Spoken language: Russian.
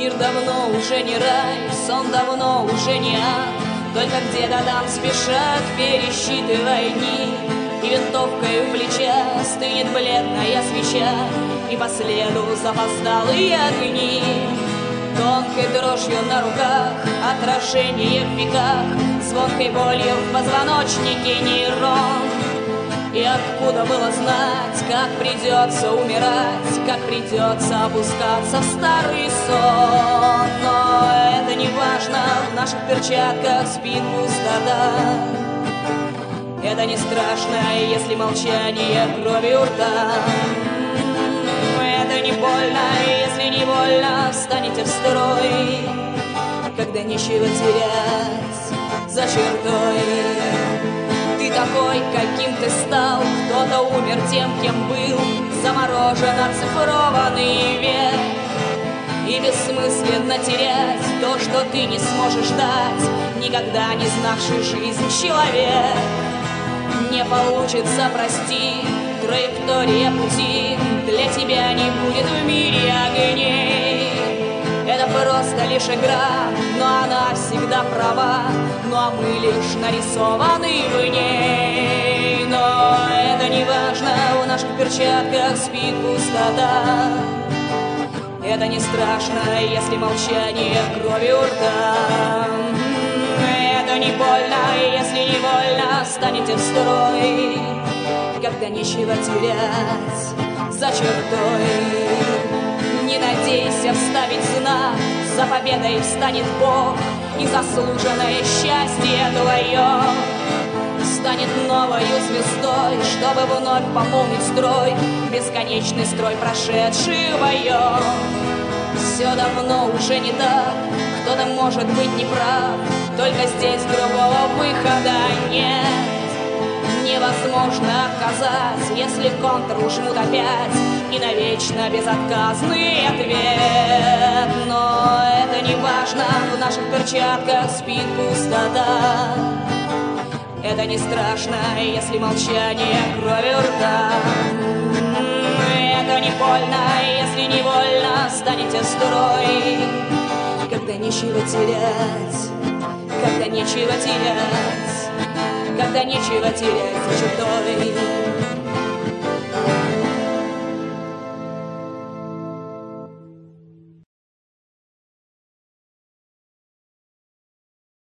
Мир давно уже не рай, сон давно уже не ад. Только где-то там спешат, пересчитывая дни, и винтовкой у плеча стынет бледная свеча, и по следу запоздалые огни. Тонкой дрожью на руках, отражение в веках, звонкой болью в позвоночнике нейрон. И откуда было знать, как придется умирать, как придется опускаться в старый сон. Но это не важно, в наших перчатках спит пустота. Это не страшно, если молчание крови у рта. Это не больно, если невольно встанете в строй, когда нечего терять за чертой. Ты такой, каким ты стал, кто-то умер тем, кем был, заморожен, оцифрованный век. И бессмысленно терять то, что ты не сможешь дать, никогда не знавший жизнь человек. Не получится простить, траектория пути для тебя не будет в мире огней. Это просто лишь игра, но она всегда права, ну а мы лишь нарисованы в ней. Но это не важно, в наших перчатках спит пустота. Это не страшно, если молчание крови у рта. Это не больно, если невольно встанете в строй, когда нечего терять за чертой. Не надейся вставить знак, за победой встанет Бог, и заслуженное счастье твое станет новою звездой, чтобы вновь пополнить строй, бесконечный строй прошедших боев. Все давно уже не так, кто-то может быть неправ, только здесь другого выхода нет. Невозможно отказать, если контур жмут опять, и навечно безотказный ответ. Но это не важно, в наших перчатках спит пустота. Это не страшно, если молчание крови у рта. Это не больно, если невольно встанете в строй, когда нечего терять, когда нечего терять, когда нечего терять за чертой.